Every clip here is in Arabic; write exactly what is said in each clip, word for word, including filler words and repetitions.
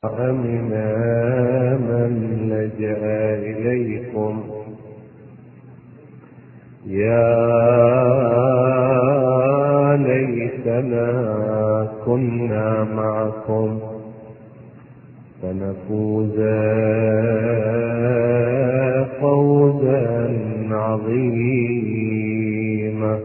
أمنا من لجأ إليكم يا ليتنا كنا معكم فنفوز فوزا عظيما.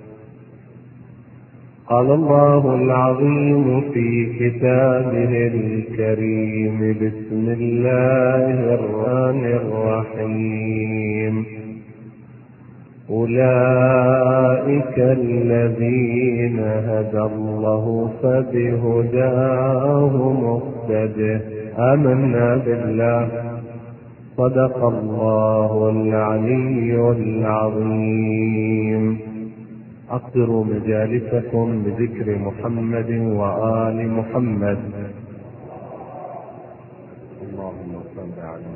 قال الله العظيم في كتابه الكريم: بسم الله الرحمن الرحيم. أولئك الذين هدى الله فبهداه مقتده. آمنا بالله. صدق الله العلي العظيم. أقصروا مجالسكم بذكر محمد وآل محمد. اللهم صل على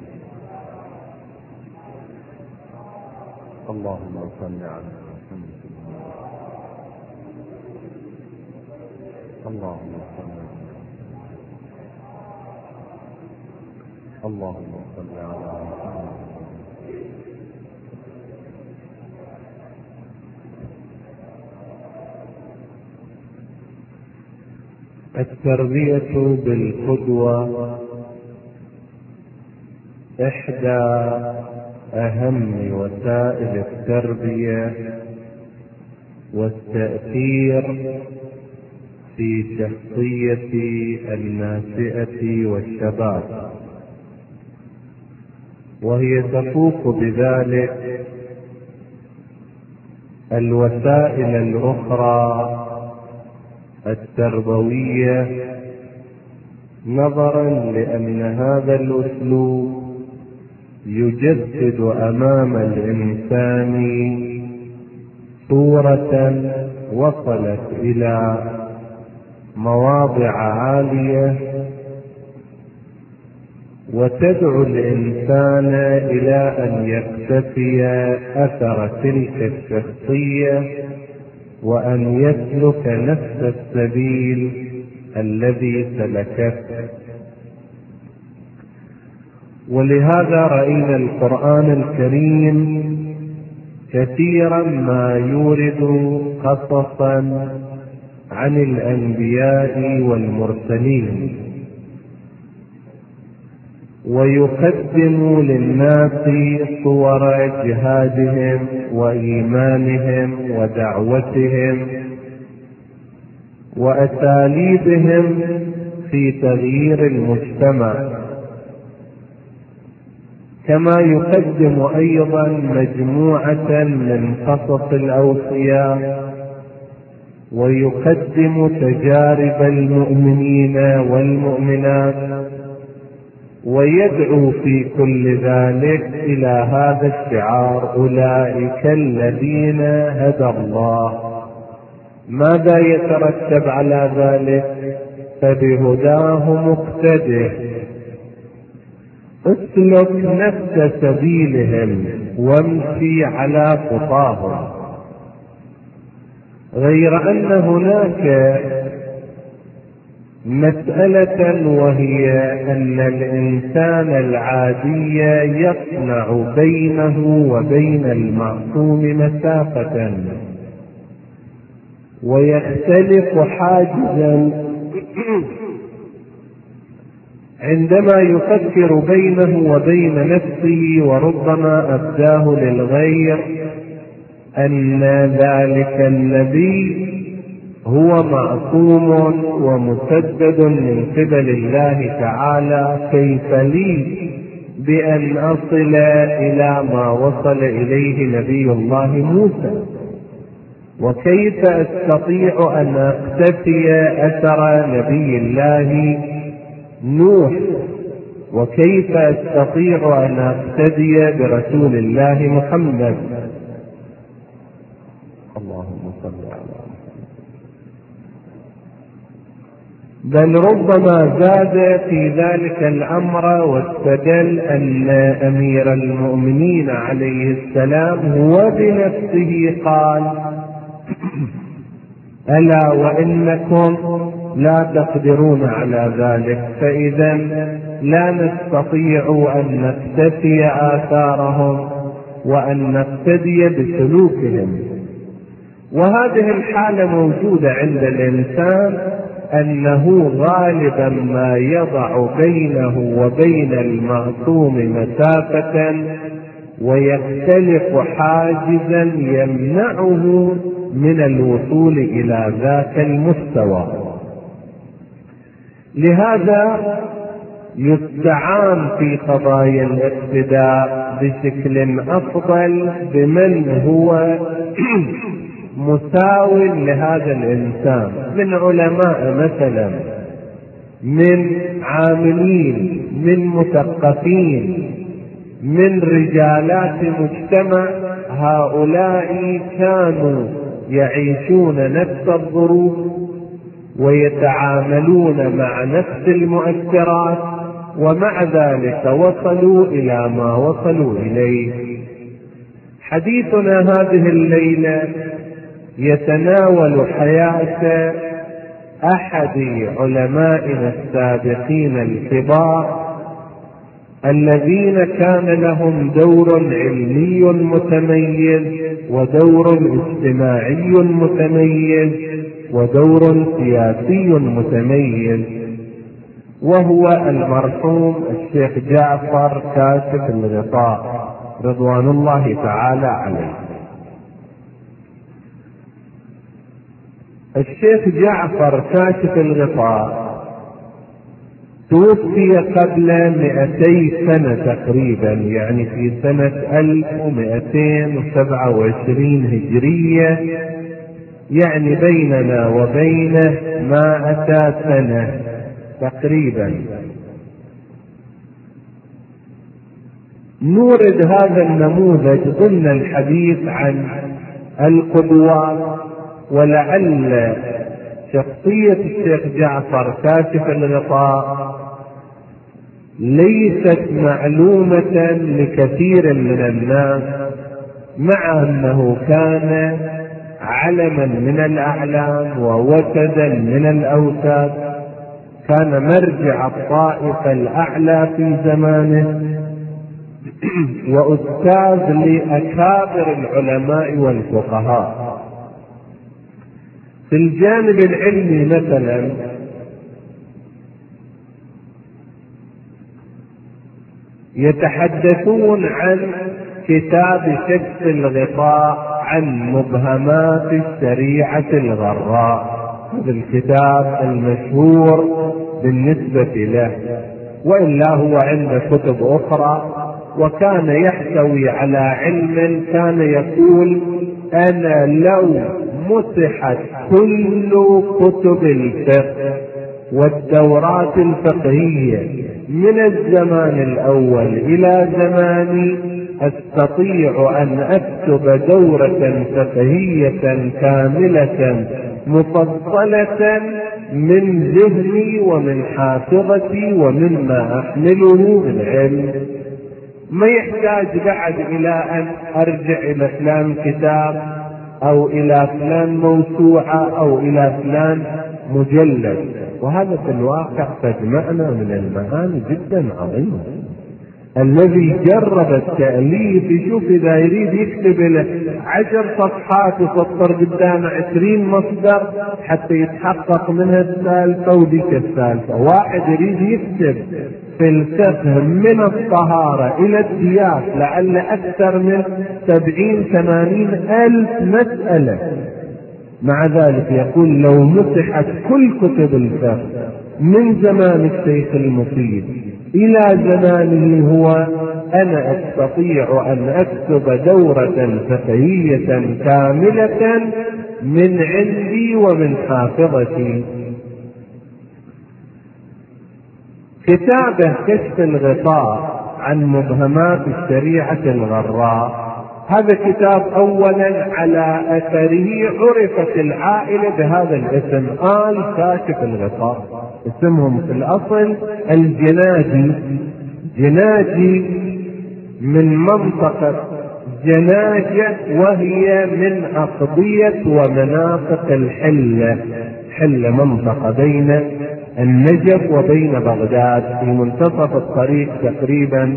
اللهم صل على محمد. اللهم صل على اللهم صل على محمد. التربية بالقدوة إحدى أهم وسائل التربية والتأثير في شخصية الناشئة والشباب، وهي تفوق بذلك الوسائل الأخرى التربوية، نظرا لأن هذا الأسلوب يجسد أمام الإنسان صورة وصلت إلى مواضع عالية، وتدعو الإنسان إلى أن يقتفي أثر تلك الشخصية وأن يسلك نفس السبيل الذي سلكته. ولهذا رأينا القرآن الكريم كثيرا ما يورد قصصا عن الأنبياء والمرسلين، ويقدم للناس صور جهادهم وإيمانهم ودعوتهم وأساليبهم في تغيير المجتمع، كما يقدم أيضا مجموعة من قصص الأوصياء، ويقدم تجارب المؤمنين والمؤمنات، ويدعو في كل ذلك إلى هذا الشعار: أولئك الذين هدى الله. ماذا يترتب على ذلك؟ فبهداه مقتده. اسلك نفس سبيلهم وامشي على خطاهم. غير أن هناك مسألة، وهي أن الإنسان العادي يصنع بينه وبين المعصوم مسافة، ويختلق حاجزا عندما يفكر بينه وبين نفسه، وربما أبداه للغير أن ذلك النبي هو معصوم ومسدد من قبل الله تعالى. كيف لي بأن أصل إلى ما وصل إليه نبي الله موسى؟ وكيف أستطيع أن أقتفي أثر نبي الله نوح؟ وكيف أستطيع أن أقتدي برسول الله محمد؟ اللهم صل على بل ربما زاد في ذلك الأمر واستدل أن أمير المؤمنين عليه السلام هو بنفسه قال: ألا وإنكم لا تقدرون على ذلك، فإذا لا نستطيع أن نقتفي آثارهم وأن نقتدي بسلوكهم. وهذه الحالة موجودة عند الإنسان، أنه غالبا ما يضع بينه وبين المعصوم مسافة ويختلق حاجزا يمنعه من الوصول إلى ذاك المستوى. لهذا يستعان في قضايا الاقتداء بشكل أفضل بمن هو مساو لهذا الإنسان، من علماء مثلا، من عاملين، من مثقفين، من رجالات مجتمع. هؤلاء كانوا يعيشون نفس الظروف ويتعاملون مع نفس المؤثرات، ومع ذلك وصلوا إلى ما وصلوا إليه. حديثنا هذه الليلة يتناول حياة أحد علمائنا السابقين الكبار، الذين كان لهم دور علمي متميز ودور اجتماعي متميز ودور سياسي متميز، وهو المرحوم الشيخ جعفر كاشف الغطاء رضوان الله تعالى عليه. الشيخ جعفر كاشف الغطاء توفي قبل مئتي سنة تقريبا، يعني في سنة ألف ومئتين وسبعة وعشرين هجرية، يعني بيننا وبينه مائة سنة تقريبا. نورد هذا النموذج ضمن الحديث عن القدوات، ولعل شخصية الشيخ جعفر كاشف الغطاء ليست معلومة لكثير من الناس، مع أنه كان علما من الأعلام ووتدا من الأوتاد، كان مرجع الطائفة الأعلى في زمانه، وأستاذ لأكابر العلماء والفقهاء. في الجانب العلمي مثلا يتحدثون عن كتاب كشف الغطاء عن مبهمات الشريعة الغراء، هذا الكتاب المشهور بالنسبة له، وإلا هو عنده كتب أخرى، وكان يحتوي على علم كان يقول: أنا لو مسحت كل كتب الفقه والدورات الفقهية من الزمان الأول إلى زماني أستطيع أن أكتب دورة فقهية كاملة مفصلة من ذهني ومن حافظتي ومما أحمله من علم. ما يحتاج بعد إلى أن أرجع إلى فلان كتاب أو إلى فلان موسوعة أو إلى فلان مجلد. وهذا في الواقع تجمعنا من المعاني جدا عظيمة. الذي جرب التأليف يشوف إذا يريد يكتب له عشر صفحات يسطر قدامه عشرين مصدر حتى يتحقق منها السالفة وديك السالفة. واحد يريد يكتب في الفقه من الطهارة إلى الديات لعل أكثر من سبعين ثمانين ألف مسألة، مع ذلك يقول لو مسحت كل كتب الفقه من زمان الشيخ المفيد إلى زمانه هو أنا أستطيع أن أكتب دورة فقهية كاملة من عندي ومن حافظتي. كتابه كشف الغطاء عن مبهمات الشريعة الغراء، هذا كتاب أولا على أثره عرفت العائلة بهذا الاسم، آل كاشف الغطاء. اسمهم في الأصل الجناجي، جناجي من منطقة جناجة، وهي من أقضية ومناطق الحلة. حل منطقة بين النجف وبين بغداد في منتصف الطريق تقريبا.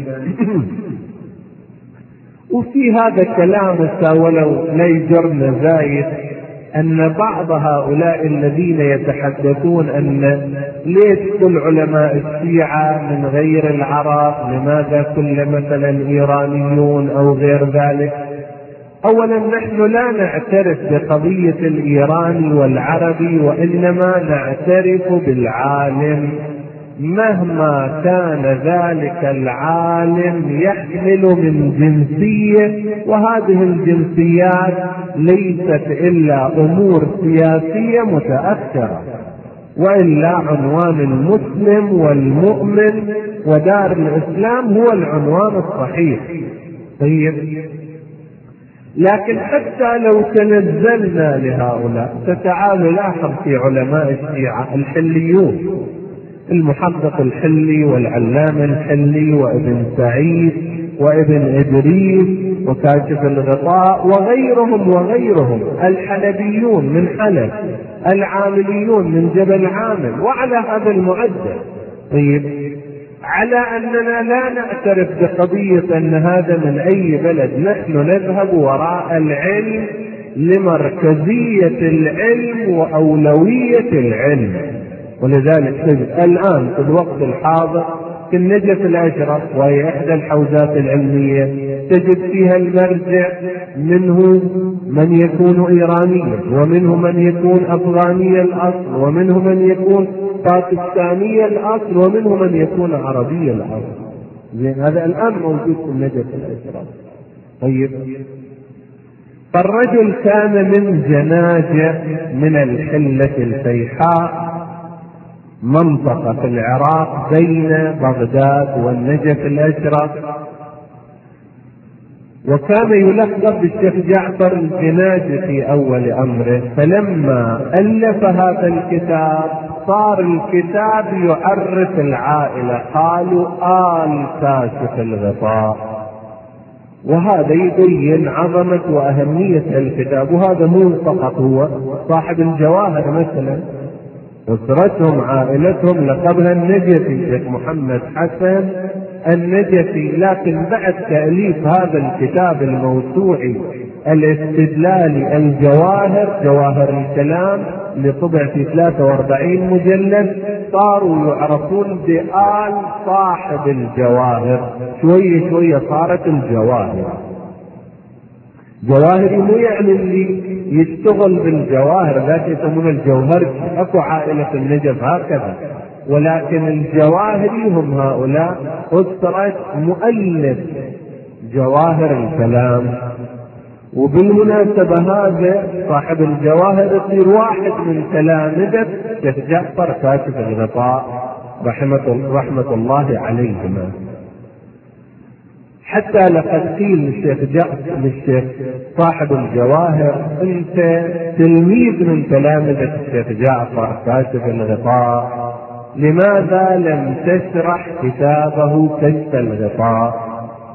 وفي هذا الكلام ولو لا يجرنا زايد أن بعض هؤلاء الذين يتحدثون أن ليش كل علماء الشيعة من غير العرب، لماذا كل مثلا إيرانيون أو غير ذلك. أولا نحن لا نعترف بقضية الإيراني والعربي، وإنما نعترف بالعالم مهما كان ذلك العالم يحمل من جنسية، وهذه الجنسيات ليست إلا أمور سياسية متأثرة، وإلا عنوان المسلم والمؤمن ودار الإسلام هو العنوان الصحيح. طيب، لكن حتى لو تنزلنا لهؤلاء، فتعالوا لاحظ في علماء الشيعة الحليون، المحقق الحلي والعلامة الحلي وابن سعيد وابن إدريس وكاشف الغطاء وغيرهم وغيرهم، الحلبيون من حلب، العامليون من جبل عامل، وعلى هذا المعدل. طيب، على أننا لا نعترف بقضية أن هذا من أي بلد، نحن نذهب وراء العلم لمركزية العلم وأولوية العلم. ولذلك تجد الآن في الوقت الحاضر في النجف الأشرف، وهي إحدى الحوزات العلمية، تجد فيها المرجع منه من يكون إيرانيا، ومنه من يكون أفغاني الأصل، ومنه من يكون باكستاني الأصل، ومنه من يكون عربي الأصل. هذا الآن موجود في النجف الأشرف. طيب، فالرجل كان من جناجة من الحلة الفيحاء، منطقة في العراق بين بغداد والنجف الأشرف، وكان يلقب بالشيخ جعفر الجناجي في أول أمره. فلما ألف هذا الكتاب صار الكتاب يعرف العائلة، قالوا آل كاشف الغطاء، وهذا يبين عظمة وأهمية الكتاب. وهذا مو فقط هو صاحب الجواهر مثلا، أسرتهم عائلتهم لقبها النجفي، شيخ محمد حسن النجفي. لكن بعد تأليف هذا الكتاب الموسوعي الاستدلالي الجواهر، جواهر الكلام، اللي طبع في ثلاثة وأربعين مجلد، صاروا يعرفون بآل صاحب الجواهر. شوية شوية صارت الجواهر جواهري، مو يعني اللي يشتغل بالجواهر ذاك يسمونه الجوهري، اكو عائلة في النجف هكذا، ولكن الجواهري هم هؤلاء أسرة مؤلف جواهر الكلام. وبالمناسبة هذا صاحب الجواهر يصير واحد من تلامذة شيخ جعفر كاشف الغطاء رحمة, رحمة الله عليهما. حتى لقد قيل للشيخ جعفر للشيخ صاحب الجواهر انت تلميذ من تلامذة الشيخ جعفر كاشف الغطاء، لماذا لم تشرح كتابه كشف الغطاء؟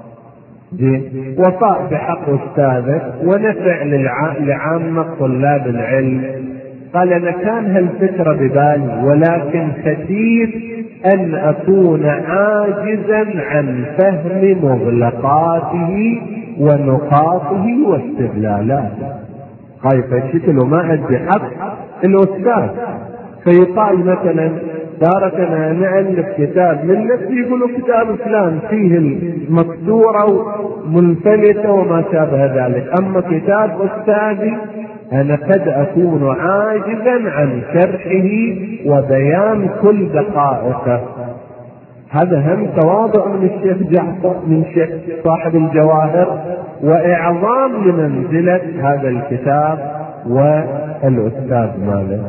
وفاء بحق أستاذك ونفع لعامة طلاب العلم. قال أنا كان هالفكرة ببالي، ولكن خشيت أن أكون عاجزا عن فهم مغلقاته ونقاطه واستدلالاته. خايف الشكل وما أدي حق الأستاذ، فيقال مثلا تاركنا نألف كتاب من نفسي، يقولوا كتاب فلان فيه المكسورة ومنفلتة وما شابه ذلك، أما كتاب أستاذي أنا قد أكون عاجزا عن شرحه وبيان كل دقائقه. هذا هم تواضع من الشيخ جعفر، من الشيخ صاحب الجواهر، وإعظام لمنزلة هذا الكتاب والأستاذ ماله.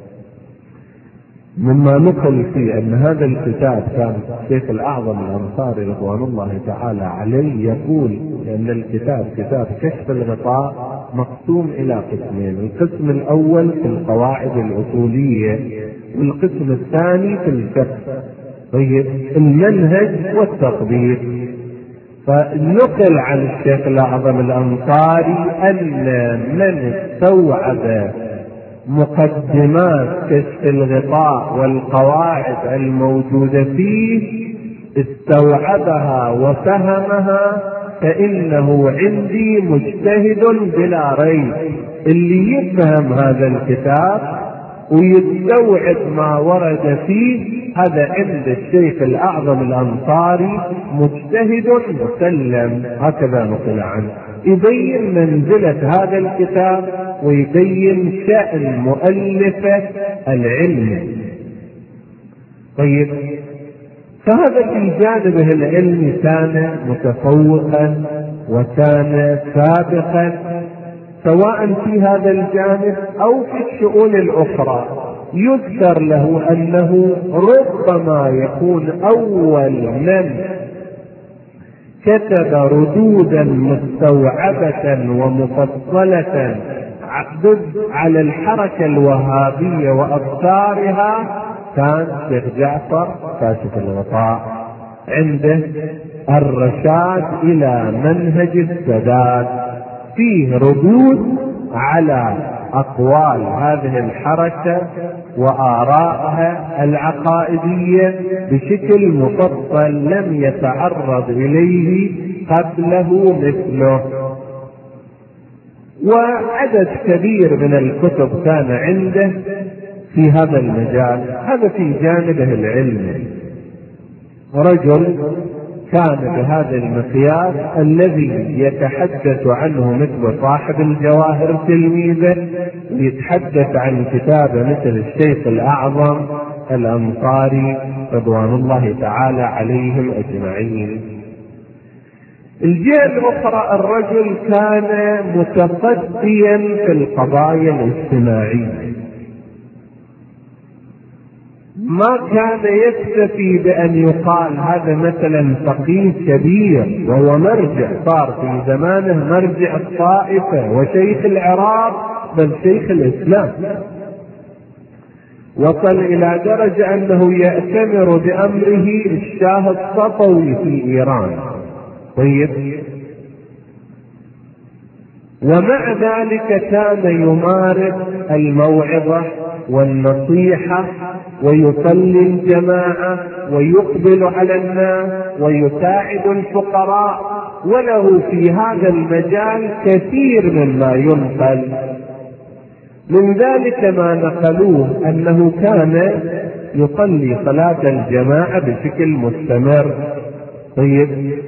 مما نقل فيه أن هذا الكتاب كان الشيخ الأعظم الأنصاري رضوان الله تعالى عليه يقول أن الكتاب كتاب كشف الغطاء مقسوم إلى قسمين، القسم الأول في القواعد الأصولية، والقسم الثاني في الفقه. طيب، المنهج والتطبيق. فنقل عن الشيخ الأعظم الأنصاري أن من استوعب مقدمات كشف الغطاء والقواعد الموجودة فيه استوعبها وفهمها، فإنه عندي مجتهد بلا ريب. اللي يفهم هذا الكتاب ويستوعب ما ورد فيه، هذا عند الشيخ الأعظم الأنصاري مجتهد مسلم، هكذا نقل عنه. يبين منزلة هذا الكتاب ويبين شأن مؤلفه العلم. طيب، فهذا في جانبه العلمي كان متفوقا وكان سابقا، سواء في هذا الجانب أو في الشؤون الأخرى. يذكر له أنه ربما يكون أول من كتب ردودا مستوعبة ومفصلة على الحركة الوهابية وأفكارها كان شيخ جعفر كاشف الغطاء، عنده الرشاد إلى منهج السداد، فيه ردود على أقوال هذه الحركة وآرائها العقائدية بشكل مفصل لم يتعرض إليه قبله مثله. وعدد كبير من الكتب كان عنده في هذا المجال. هذا في جانبه العلمي. رجل كان بهذا المقياس الذي يتحدث عنه مثل صاحب الجواهر تلميذه، يتحدث عن كتابه مثل الشيخ الأعظم الأنصاري رضوان الله تعالى عليهم أجمعين. الجهة الأخرى، الرجل كان متقديا في القضايا الاجتماعية، ما كان يكتفي بأن يقال هذا مثلا فقيه كبير وهو مرجع، صار في زمانه مرجع الطائفة وشيخ العراق بل شيخ الإسلام. وصل إلى درجة أنه يأتمر بأمره الشاه الصفوي في إيران. طيب، ومع ذلك كان يمارس الموعظة والنصيحة ويصلي الجماعة ويقبل على الناس ويساعد الفقراء، وله في هذا المجال كثير مما ينقل. من ذلك ما نقلوه أنه كان يصلي صلاة الجماعة بشكل مستمر. طيب،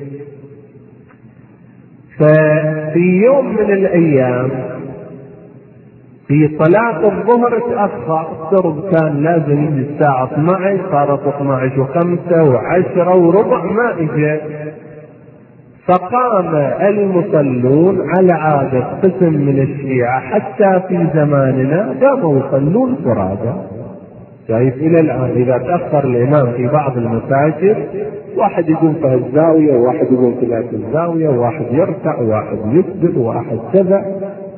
ففي يوم من الأيام في صلاة الظهر تأخر، السرب كان لازم يجي الساعة اثنتي عشرة، صارت اثنتي عشرة وخمسة وعشرة وربع ما اجى. فقام المصلون على عادة قسم من الشيعة حتى في زماننا قاموا يصلون فرادى. شايف إلى الآن إذا تأخر الإمام في بعض المساجد واحد يقوم في الزاوية وواحد يقوم في ذات الزاوية وواحد يركع وواحد يسجد وواحد كذا.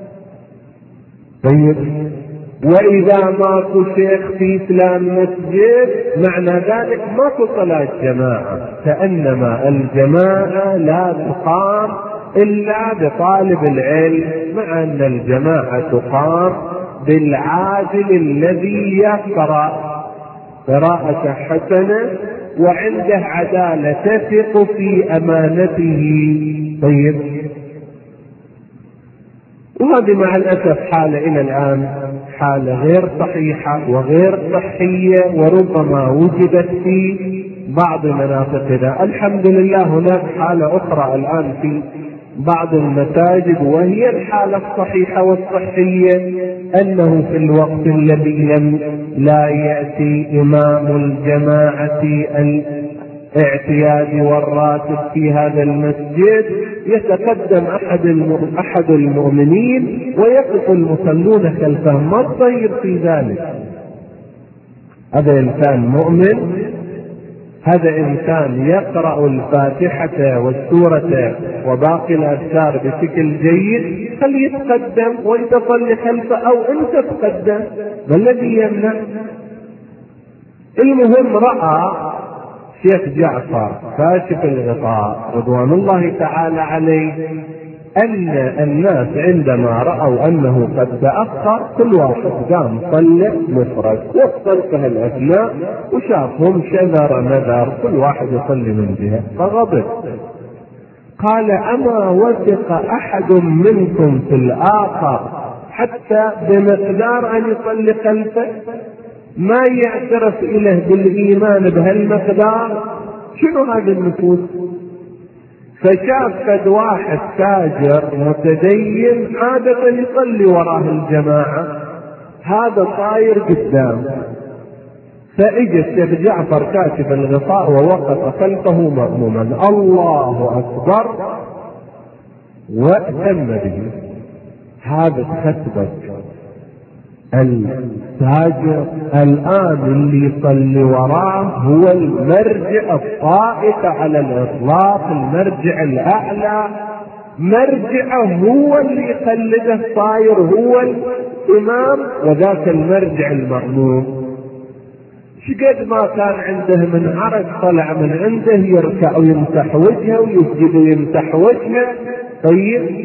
طيب، وإذا ماكو شيخ في فلان مسجد معنى ذلك ماكو صلاة جماعة، كأنما الجماعة لا تقام إلا بطالب العلم، مع أن الجماعة تقام بالعاجل الذي يقرأ قراءة حسنة وعنده عدالة تثق في أمانته. طيب، وهذه مع الأسف حالة إلى الآن حالة غير صحيحة وغير صحية، وربما وجدت في بعض مناطقنا. الحمد لله هناك حالة أخرى الآن في بعض المساجد، وهي الحالة الصحيحة والصحية، أنه في الوقت الذي لم لا يأتي إمام الجماعة الاعتيادي والراتب في هذا المسجد يتقدم أحد أحد المؤمنين ويقف المصلون خلفه، ما تصير في ذلك. هذا إنسان مؤمن، هذا إنسان يقرأ الفاتحة والسورة وباقي الأذكار بشكل جيد، خليه يتقدم وانت صلي خلفه أو انت تقدم، ما الذي يمنع؟ المهم رأى شيخ جعفر كاشف الغطاء رضوان الله تعالى عليه أن الناس عندما رأوا أنه قد تأخر كل واحد قام صلى مفرد، وصل في هالأثناء وشافهم شذر نذر كل واحد يصلي من جهة، فغضب قال: أما وثق أحد منكم في الآخر حتى بمقدار أن يصلي خلفه؟ ما يعترف إله بالإيمان بهالمقدار؟ شنو هذا النفوس؟ فشاف قد واحد تاجر متدين عادة يصلي وراه الجماعة، هذا صاير قدام، فإجى الشيخ جعفر كاشف الغطاء ووقف خلفه مأموما، الله أكبر، وأتم به. هذا تخسبك التاجر الآن اللي يصلي وراه هو المرجع الطائف على الإطلاق، المرجع الأعلى، مرجعه هو اللي يقلده، صاير هو الإمام وذاك المرجع المأموم. شقد ما كان عنده من عرق طلع من عنده، يركع ويمسح وجهه ويسجد ويمسح وجهه. طيب،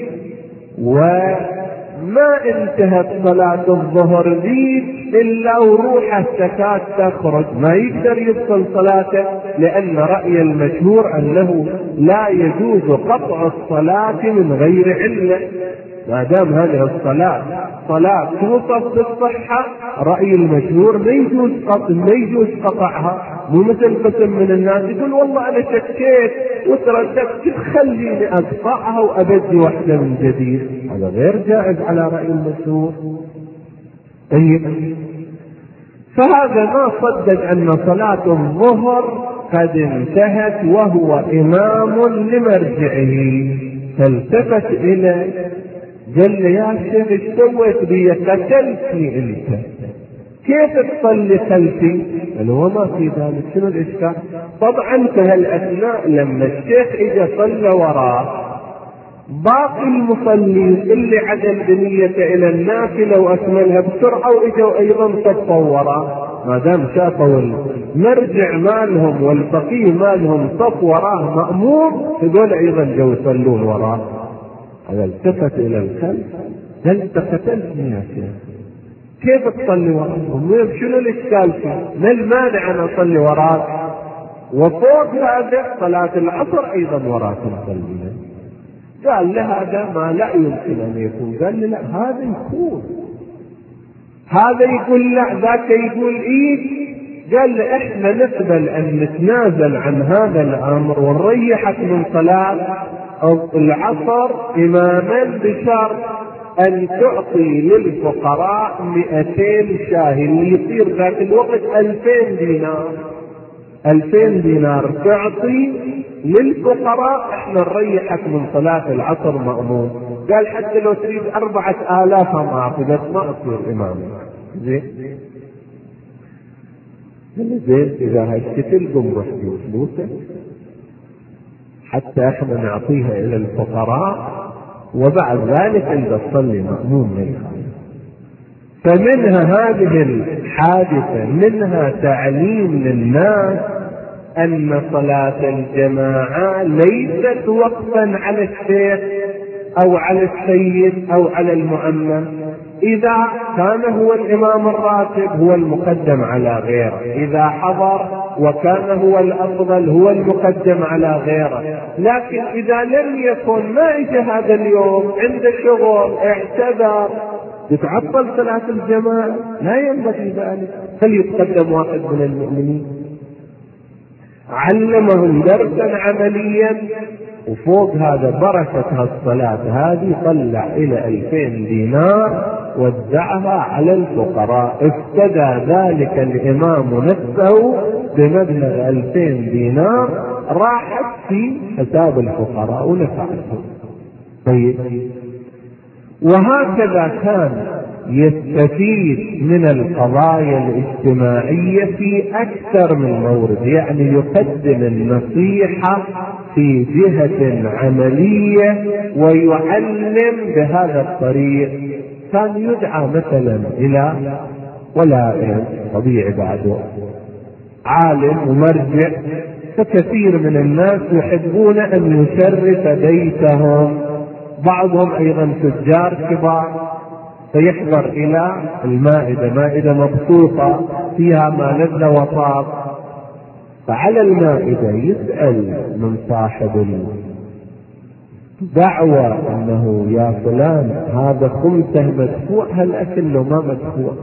وما انتهت صلاة الظهر ذيك إلا وروحه تكاد تخرج، ما يقدر يبطل صلاته، لأن رأي المشهور أنه لا يجوز قطع الصلاة من غير علة، ما دام هذه الصلاة صلاة توصف بالصحة، رأي المشهور ما يجوز قطع ما يجوز قطعها. مو مثل قسم من الناس يقول والله أنا شكيت وترددت خليني أقطعها وأبدي واحدة من جديد، هذا غير جائز على رأي المشهور. طيب، فهذا ما صدق أن صلاة الظهر قد انتهت وهو إمام لمرجعه، فالتفت إليه قال لي: يا شيخ ايش سويت بي؟ قتلتني انت، كيف تصلي خلفي؟ قال: هو ما في ذلك، شنو الاشكال؟ طبعا في هالاثناء لما الشيخ اجى صلى وراه، باقي المصلين اللي عدل بنيته الى النافله واكملها بسرعه واجوا ايضا صفوا وراه، ما دام شافوا المرجع مالهم والبقيه مالهم صف وراه مأموم، هذول ايضا جو يصلون وراه. هذا التفت الى الخلف قال: انت قتلتني يا شيخ، كيف تصلي وراهم؟ شنو الاشكال فيه؟ ما المانع ان اصلي وراك؟ وفوق هذا صلاة العصر ايضا وراك نصليها. قال له: هذا ما لا يمكن ان يكون. قال له: لا، هذا يكون، هذا يقول لا، ذاك يقول ايه. قال له: احنا نقبل ان نتنازل عن هذا الامر ونريحك من صلاة العصر اماما بشرط ان تعطي للفقراء مئتين شاه، اللي يصير ذاك الوقت الفين دينار، الفين دينار تعطي للفقراء، احنا نريحك من صلاة العصر مأمون. قال: حتى لو تريد اربعة الاف ما اعطي، بس ما اصير امام. زين زين اذا هالشكل قم روح فلوسك حتى احنا نعطيها الى الفقراء، وبعد ذلك انت تصلي مأموم منها. فمنها هذه الحادثة منها تعليم للناس ان صلاة الجماعة ليست وقفا على الشيخ او على السيد او على المؤمن. اذا كان هو الامام الراتب هو المقدم على غيره، اذا حضر وكان هو الافضل هو المقدم على غيره، لكن اذا لم يكن، ما اجى هذا اليوم عنده شغل اعتذر، تتعطل صلاة الجماعة، لا ينبغي ذلك، فليتقدم واحد من المؤمنين. علمهم درسا عمليا، وفوق هذا بركة الصلاة هذه طلع إلى ألفين دينار وزعها على الفقراء، افتدى ذلك الإمام نفسه بمبلغ ألفين دينار راحت في حساب الفقراء ونفعته. طيب، وهكذا كان يستفيد من القضايا الاجتماعية في أكثر من مورد، يعني يقدم النصيحة في جهة عملية ويعلم بهذا الطريق. كان يدعى مثلا إلى ولائم طبيعي بعده عالم ومرجع، فكثير من الناس يحبون أن يشرف بيتهم بعضهم أيضا تجار كبار، فيحضر إلى المائدة، مائدة مبسوطة فيها ما لذ وطاب، فعلى المائدة يسأل من صاحب الدعوة أنه يا فلان هذا خمسه مدفوع، هل أكله ما مدفوع؟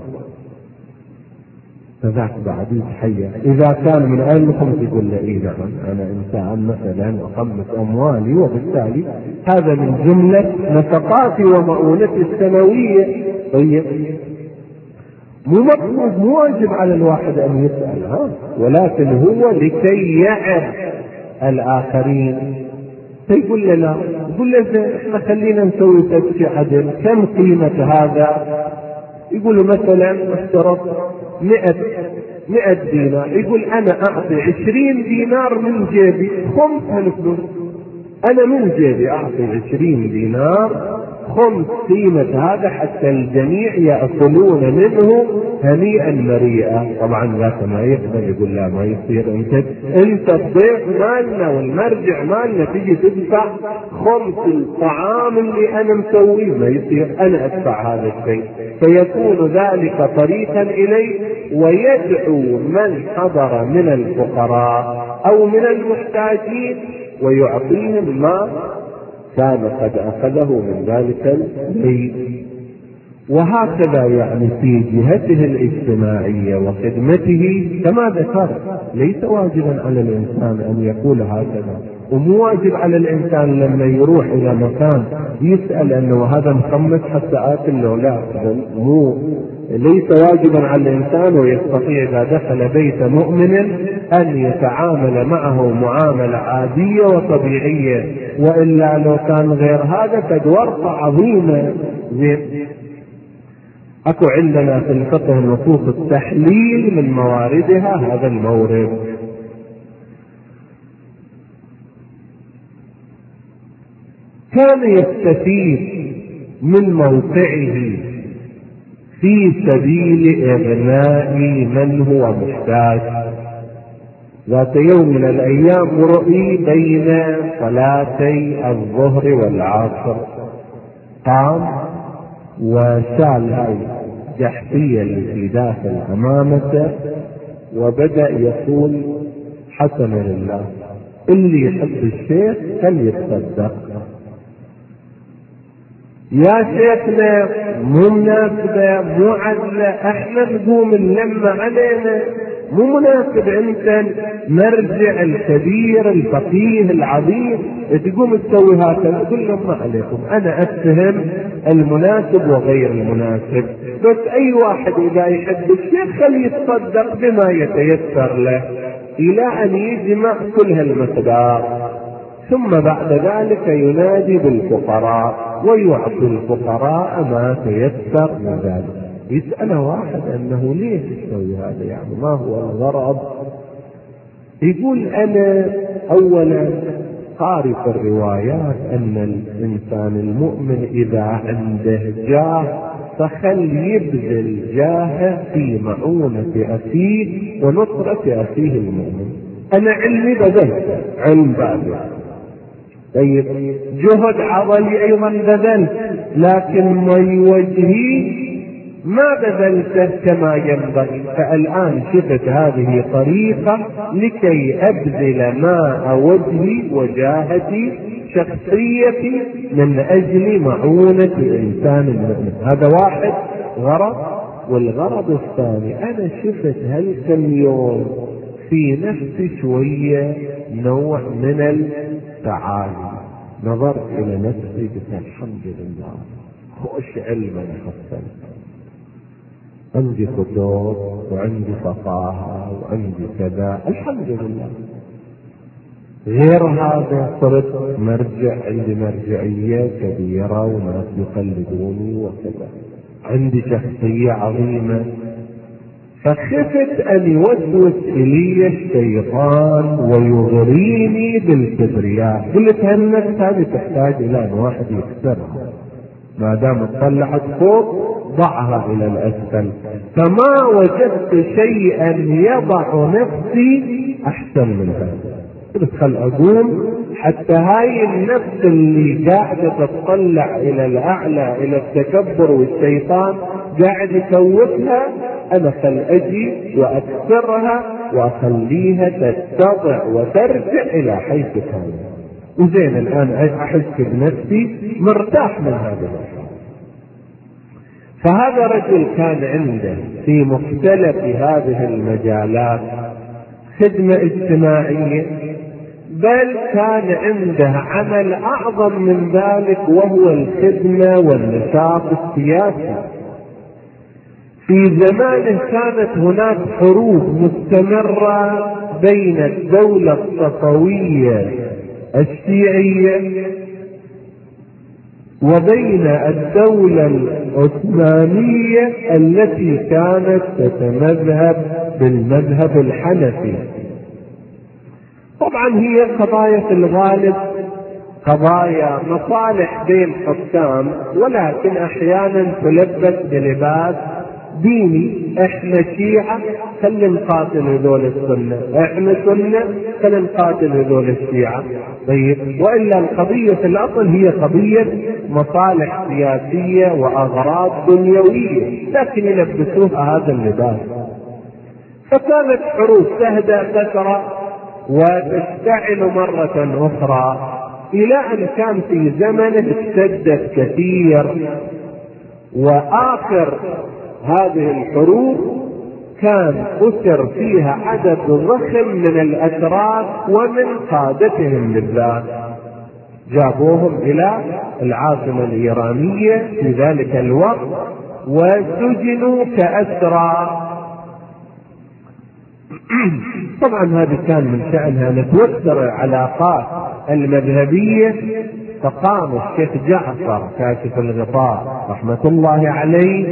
فذاك بعد يتحير، إذا كان من أين الخمس يقول له إيه نعم أنا إنسان مثلا أخمس أموالي، وبالتالي هذا من جملة نفقاتي ومؤونتي السنوية. طيب مو مطلوب، مو واجب على الواحد أن يسأل، ها، ولكن هو لكي يعر الآخرين. فيقول له لا، يقول له احنا خلينا نسوي تسجيل عدل، كم قيمة هذا؟ يقول له مثلا افترض مئة مئة دينار، يقول انا اعطي عشرين دينار من جيبي، خمس هالفلوس انا من جيبي اعطي عشرين دينار خمس قيمة هذا حتى الجميع يأكلون منه هنيئا مريئا. طبعا ذاك ما يقدر، يقول لا ما يصير، انت انت الضيف مالنا والمرجع مالنا، تيجي تدفع خمس الطعام اللي انا مسويه، ما يصير، انا ادفع هذا الشيء. فيكون ذلك طريقا اليه، ويدعو من حضر من الفقراء او من المحتاجين ويعطيهم ما كان قد أخذه من ذلك البيت. وهكذا يعني في جهته الاجتماعية وخدمته كما ذكر، ليس واجبا على الإنسان أن يقول هكذا، ومو واجب على الإنسان لما يروح إلى مكان يسأل أنه هذا مخمس حتى آكل له، لا، مو ليس واجبا على الإنسان، ويستطيع إذا دخل بيت مؤمن أن يتعامل معه معاملة عادية وطبيعية، وإلا لو كان غير هذا قد ورطة عظيمة. أكو عندنا في الفقه نصوص التحليل من مواردها هذا المورد. كان يستفيد من موقعه في سبيل إغناء من هو محتاج. ذات يوم من الأيام رؤي بين صلاتي الظهر والعصر، قام وشال هاي جحفية اللي في داخل أمامته وبدأ يقول حسن لله، اللي يحب الشيخ فليتصدق. يا شيخنا مو مناسبة، مو عدلة، احنا نقوم نلم علينا، مو مناسب انت مرجع الكبير الفقيه العظيم تقوم تسوي هكذا. تقول لهم ما عليكم، انا اتهم المناسب وغير المناسب، بس اي واحد اذا يحب الشيخ خليه يتصدق بما يتيسر له الى ان يجمع كل هالمقدار، ثم بعد ذلك ينادي بالفقراء ويعطي الفقراء ما تيسر من ذلك. يسأل واحد انه ليش تسوي هذا، يعني ما هو الغرض؟ يقول انا اولا قارئ في الروايات ان الانسان المؤمن اذا عنده جاه فخل يبذل جاهه في معونة اخيه ونصرة اخيه المؤمن. انا علمي بذلت علم بذل، طيب جهد عضلي ايضا بذلت، لكن من وجهي ما بذلته كما ينبغي، فالآن شفت هذه طريقة لكي أبذل ماء وجهي وجاهتي شخصيتي من أجل معونة إنسان المؤمن. هذا واحد غرض. والغرض الثاني، أنا شفت هالكم يوم في نفسي شوية نوع من التعالي، نظرت إلى نفسي قلت الحمد لله خوش علما حصلت، عندي خطوط وعندي فقاهة وعندي كذا، الحمد لله. غير هذا صرت مرجع، عندي مرجعية كبيرة وناس يقلدوني وكذا، عندي شخصية عظيمة. فخفت أن يوسوس إلي الشيطان ويغريني بالكبرياء. قلت هالنفس هذه تحتاج إلى أن واحد يكسرها، ما دام طلعت فوق ضعها إلى الأسفل. فما وجدت شيئا يضع نفسي أحسن من هذا. قلت خل أقوم حتى هاي النفس اللي قاعدة تطلع إلى الأعلى إلى التكبر والشيطان قاعد يسوسها، أنا خل أجي وأكسرها وأخليها تتضع وترجع إلى حيث كانت. وزين الآن أحس بنفسي مرتاح من هذا الشيء. فهذا رجل كان عنده في مختلف هذه المجالات خدمة اجتماعية، بل كان عنده عمل أعظم من ذلك وهو الخدمة والنشاط السياسي. في زمانه كانت هناك حروب مستمرة بين الدولة الصفوية الشيعية وبين الدولة العثمانية التي كانت تتمذهب بالمذهب الحنفي. طبعا هي قضايا في الغالب قضايا مصالح بين حكام، ولكن احيانا تلبس بلباس ديني. احنا شيعة خلينا نقاتل هذول السنة، احنا سنة خلينا نقاتل هذول الشيعة. طيب، والا القضية في الاصل هي قضية مصالح سياسية واغراض دنيوية، لكن يلبسوها هذا اللباس. فكانت حروب تهدأ فترة وتشتعل مرة اخرى، الى ان كان في زمن اشتدت كثير. واخر هذه الحروب كان أسر فيها عدد ضخم من الأتراك ومن قادتهم بالذات، جابوهم إلى العاصمة الإيرانية في ذلك الوقت وسجنوا كأسرى. طبعا هذا كان من شأنها نتوتر العلاقات المذهبية. فقام الشيخ جعفر كاشف الغطاء رحمة الله عليه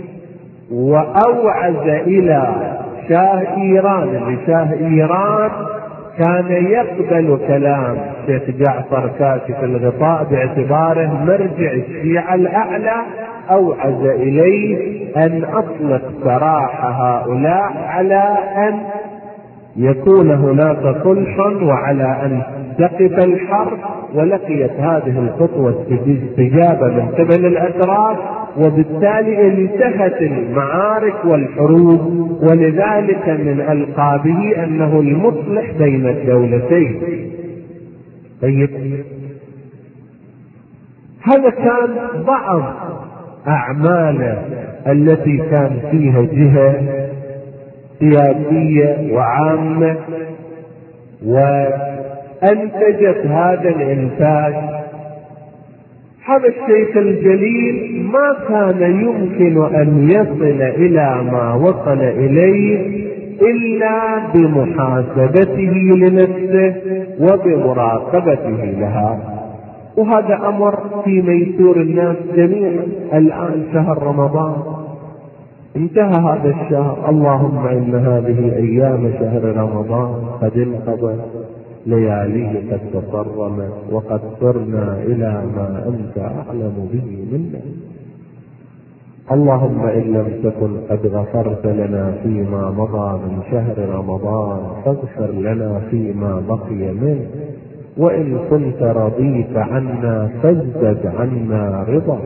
وأوعز إلى شاه إيران، اللي شاه إيران كان يقبل كلام الشيخ جعفر كاشف الغطاء باعتباره مرجع الشيعة الأعلى. أوعز إليه أن أطلق سراح هؤلاء على أن يكون هناك صلح وعلى أن تقف الحرب. ولقيت هذه الخطوة استجابة من قبل الأتراك، وبالتالي انتهت المعارك والحروب، ولذلك من ألقابه أنه المصلح بين الدولتين. طيب، هذا كان بعض أعماله التي كان فيها جهة سياسية وعامة، وأنتجت هذا الإنتاج. هذا الشيخ الجليل ما كان يمكن أن يصل إلى ما وصل إليه إلا بمحاسبته لنفسه وبمراقبته لها، وهذا أمر في ميسور الناس جميعا. الآن شهر رمضان انتهى هذا الشهر، اللهم إن هذه أيام شهر رمضان قد انقضت، لياليه قد تقرمت، وقد صرنا إلى ما أنت أعلم به منا. اللهم إن لم تكن قد غفرت لنا فيما مضى من شهر رمضان فاغفر لنا فيما بقي منه، وإن كنت رضيت عنا فازدد عنا رضا.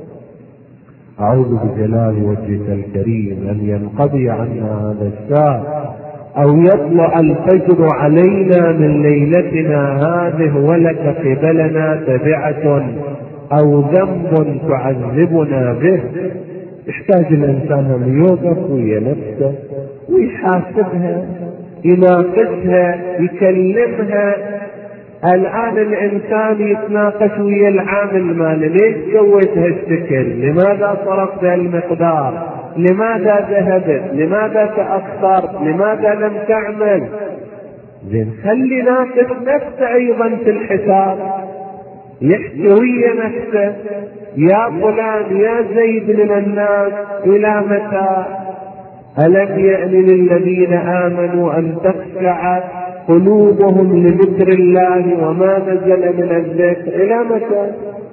أعوذ بجلال وجهك الكريم أن ينقضي عنا هذا الشهر، أو يطلع الفجر علينا من ليلتنا هذه ولك قبلنا تبعة أو ذنب تعذبنا به. يحتاج الإنسان أن يوقف ويا نفسه ويحاسبها، يناقشها، يكلمها. الآن الإنسان يتناقش ويا العامل ماله، ليش سويت هالشكل؟ لماذا صرفت هالمقدار؟ لماذا ذهبت؟ لماذا تأخرت؟ لماذا لم تعمل؟ زين، خلي ناقش نفسه أيضا في الحساب، يحكي ويا نفسه. يا فلان يا زيد من الناس إلى متى؟ ألم يأن للذين آمنوا أن تخشع قلوبهم لذكر الله وما نزل من الذكر إلى متى؟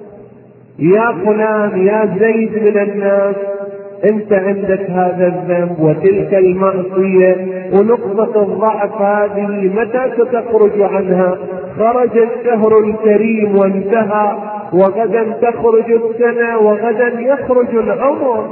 يا فلان يا زيد من الناس، انت عندك هذا الذنب وتلك المعصية ونقطة الضعف هذه، متى ستخرج عنها؟ خرج الشهر الكريم وانتهى، وغدا تخرج السنة، وغدا يخرج العمر.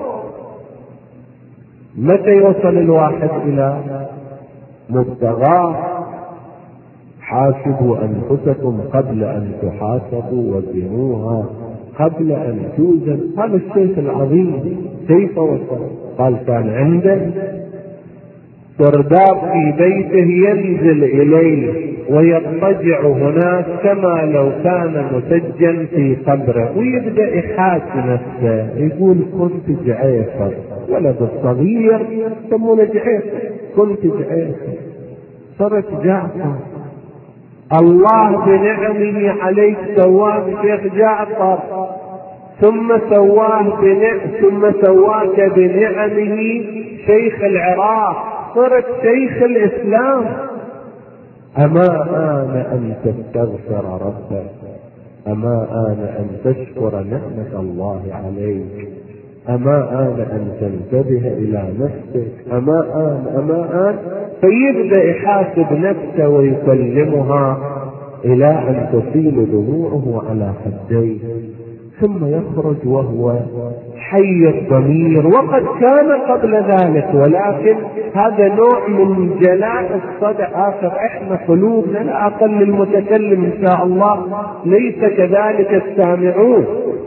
متى يوصل الواحد إلى مبتغاه؟ حاسبوا أنفسكم قبل أن تحاسبوا وزنوها قبل أن توزن. هذا الشيخ العظيم كيف وصل؟ قال كان عنده سرداب في بيته ينزل إليه ويضطجع هناك كما لو كان مسجن في قبره، ويبدأ يحاسب نفسه يقول كنت جعيفر، ولد الصغير يسمونه جعيفر، كنت جعيفر صرت جعفر، الله بنعمه عليك سواه شيخ جعفر، ثم سواه بنعم ثم سواك بنعمه شيخ العراق، صرت شيخ الإسلام. أما آن أن تستغفر ربك، أما آن أن تشكر نعمة الله عليك، أما آن أن تنتبه إلى نفسك، أما آن أما آن فيبدأ يحاسب نفسه ويكلمها إلى أن تسيل دموعه على خديه، ثم يخرج وهو حي الضمير، وقد كان قبل ذلك، ولكن هذا نوع من جلاء الصدع. آخر احنا قلوبنا لا أقل المتكلم إن شاء الله ليس كذلك السامعون،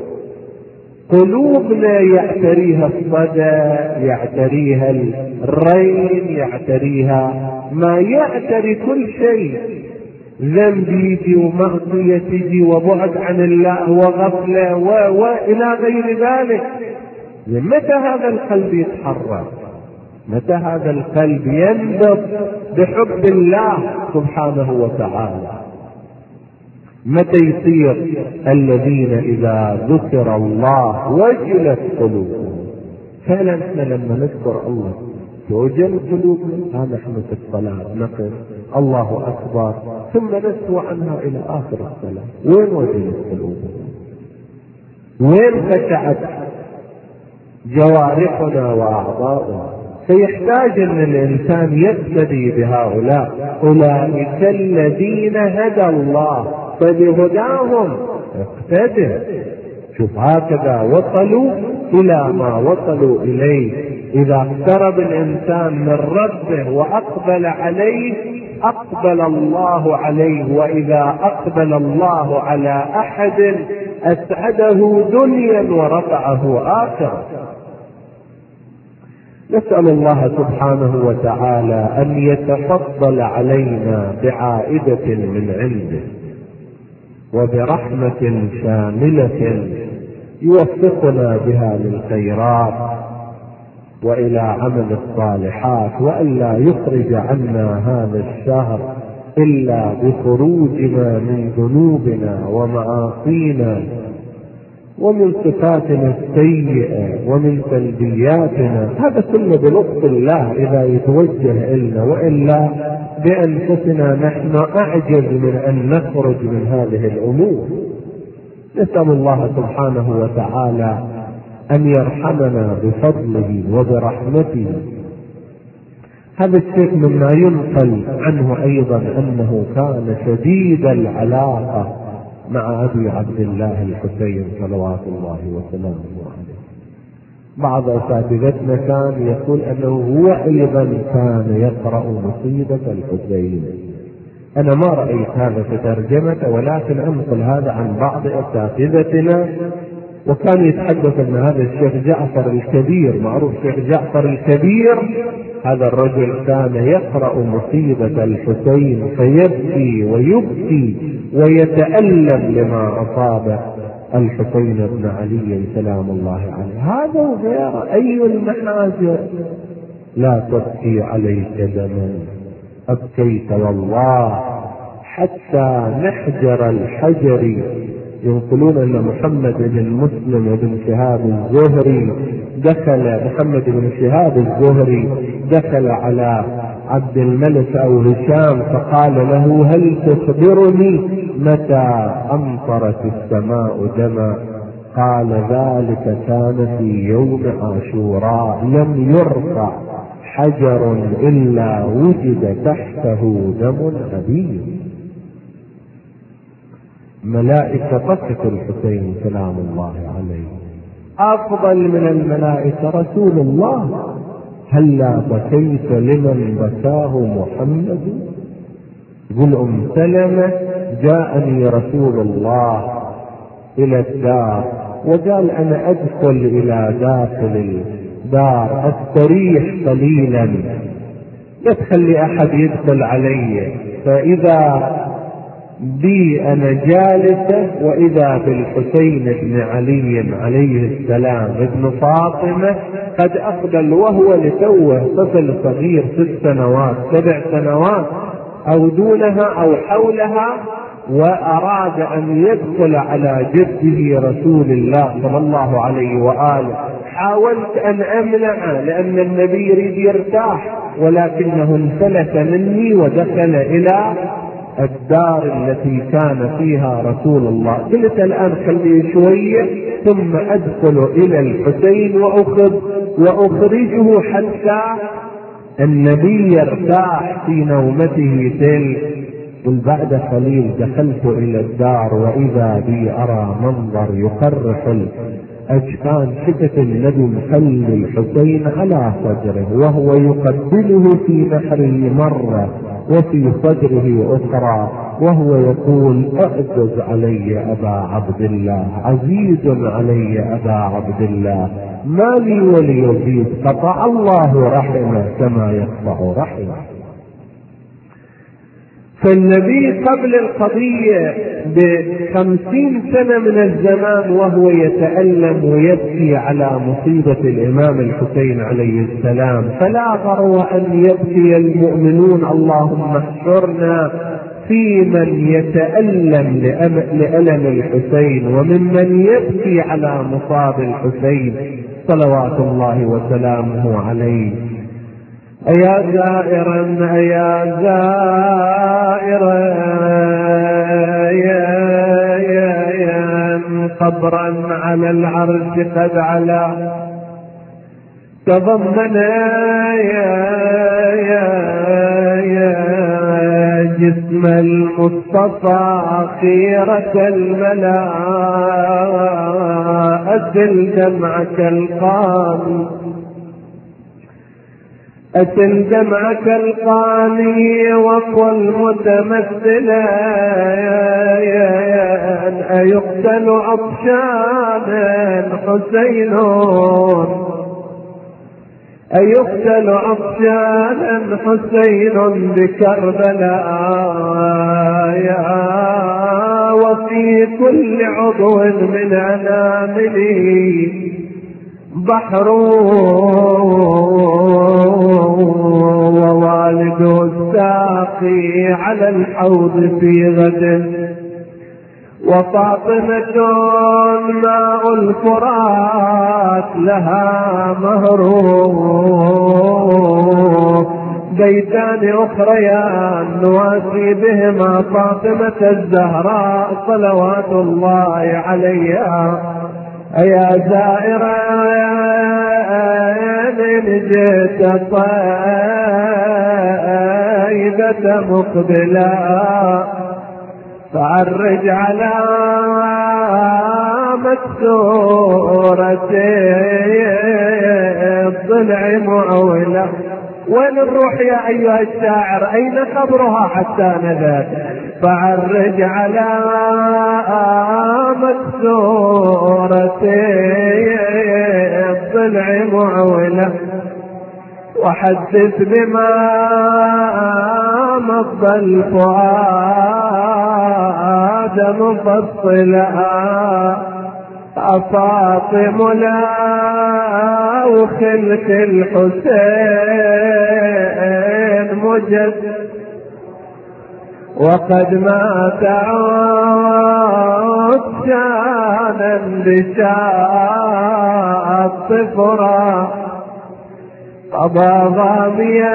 قلوبنا يعتريها الصدى، يعتريها الرين، يعتريها ما يعتري كل شيء، ذنب يجي ومعصية تجي وبعد عن الله وغفلة وإلى غير ذلك. متى هذا القلب يتحرك؟ متى هذا القلب ينبض بحب الله سبحانه وتعالى؟ متى يصير الذين إذا ذكر الله وجلت قلوبهم؟ فعلا احنا لما نذكر الله توجل قلوبنا. ها نحن في الصلاة نقف الله أكبر ثم نسوى عنها إلى آخر الصلاة، وين وجلت قلوبنا؟ وين خشعت جوارحنا وأعضاؤنا؟ فيحتاج أن الإنسان يقتدي بهؤلاء، أولئك الذين هدى الله فبهداهم اقتدي. شوف هكذا وصلوا إلى ما وصلوا إليه. إذا اقترب الإنسان من ربه وأقبل عليه أقبل الله عليه، وإذا أقبل الله على أحد أسعده دنيا ورفعه آخرة. نسأل الله سبحانه وتعالى أن يتفضل علينا بعائدة من عنده وبرحمة شاملة يوفقنا بها للخيرات وإلى عمل الصالحات، وألا يخرج عنا هذا الشهر إلا بخروجنا من ذنوبنا ومعاصينا ومن صفاتنا السيئة ومن سلبياتنا. هذا كله بلطف الله إذا يتوجه إلنا، وإلا بأنفسنا نحن أعجز من أن نخرج من هذه الأمور. نسأل الله سبحانه وتعالى أن يرحمنا بفضله وبرحمته. هذا الشيء مما ينقل عنه أيضا أنه كان شديد العلاقة مع أبي عبد الله الحسين صلوات الله وسلامه عليه. بعض أساتذتنا كان يقول أنه هو أيضا كان يقرأ مصيبة الحسين. أنا ما رأيت هذا في ترجمته، ولكن أنقل هذا عن بعض أساتذتنا، وكان يتحدث أن هذا الشيخ جعفر الكبير، معروف الشيخ جعفر الكبير، هذا الرجل كان يقرأ مصيبة الحسين فيبكي ويبكي ويتألم لما أصاب الحسين بن علي سلام الله عليه. هذا وغير أي المحاجر. لا تبكي عليك دما أبكيت والله حتى نحجر الحجر. ينقلون أن محمد بن مسلم بن شهاب الزهري دخل محمد بن شهاب الزهري دخل على عبد الملك أو هشام فقال له هل تخبرني متى أمطرت السماء دما؟ قال ذلك كان في يوم عاشوراء لم يرفع حجر إلا وجد تحته دم عظيم. ملائكة تصف الحسين سلام الله عليه. أفضل من الملائكة رسول الله. هلا بكيت لمن بكاه محمد. يقول أم سلمة جاءني رسول الله إلى الدار وقال أنا أدخل إلى داخل الدار أستريح قليلا، لا تخلي أحد يدخل علي، فإذا بي أنا جالسة وإذا بالحسين بن علي عليه السلام ابن فاطمة قد أقبل وهو لتوه طفل صغير ست سنوات سبع سنوات أو دونها أو حولها، وأراد أن يدخل على جده رسول الله صلى الله عليه وآله. حاولت أن أمنعه لأن النبي يريد يرتاح، ولكنه انفلت مني ودخل إلى الدار التي كان فيها رسول الله. قلت الآن خليه شوية ثم أدخل إلى الحسين وأخذ وأخرجه حتى النبي يرتاح في نومته تلك. وبعد قليل دخلت إلى الدار وإذا بي أرى منظر يقرح الأجفان. شفت النبي مخلي الحسين على صدره وهو يقبله في نحره مرة وفي صدره أخرى وهو يقول أعجز علي أبا عبد الله، عزيز علي أبا عبد الله، ما لي وليزيد، قطع الله رحمه كما يقطع رحمه. فالنبي قبل القضية بخمسين سنة من الزمان وهو يتألم ويبكي على مصيبة الإمام الحسين عليه السلام، فلا غرو أن يبكي المؤمنون اللهم احشرنا في من يتألم لألم الحسين وممن يبكي على مصاب الحسين صلوات الله وسلامه عليه. أيا زائرا أيا زائرا يا يا يا قبرا على العرش قد علا تضمن يا يا يا جسم المصطفى خيرة الملا أسل دمعك القاني أسل دمعك القاني وقل متمثلا يا يا أيقتل عطشانا حسين أيقتل عطشانا حسين بكربلاء وفي كل عضو من أنامله بحر ووالد الساقي على الحوض في غد وفاطمة ماء الفرات لها مهروب بيتان أخريان نواسي بهما فاطمة الزهراء صلوات الله عليها. أيا زائرا من جئت طيبة مقبلا فعرج على مكسورة الضلع معولة. وين الروح يا أيها الشاعر؟ أين خبرها حتى نذات؟ فعرج على مكسورة الضلع معولة وحدث بما مضى الفؤاد مفصلا أفاطم لا وخلت الحسين مجد وقد مات عطشانا بشاء الصفرا قضى ظاميا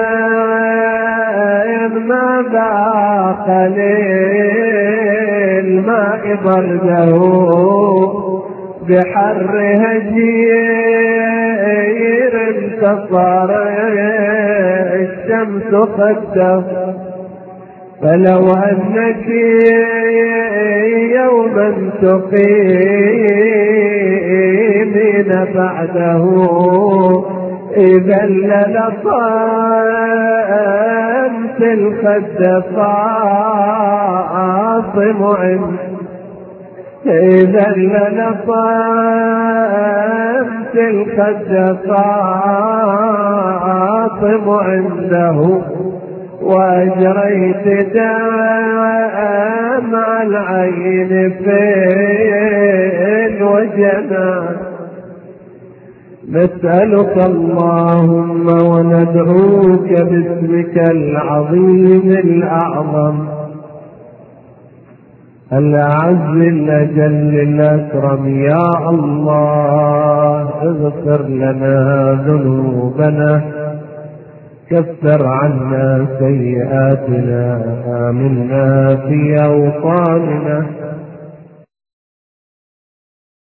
ما ذاق للماء برده بحر هجير انتصر الشمس خده فلو أنك يوم تقيمين بعده إذا للطمت الخد فاطم عند إذا للطمت الخد فاطم عنده وأجريت دمع العين فين وجنا. نسألك اللهم وندعوك باسمك العظيم الأعظم الأعز الأجل الأكرم، يا الله اغفر لنا ذنوبنا، كفر عنا سيئاتنا، آمنا في أوطاننا،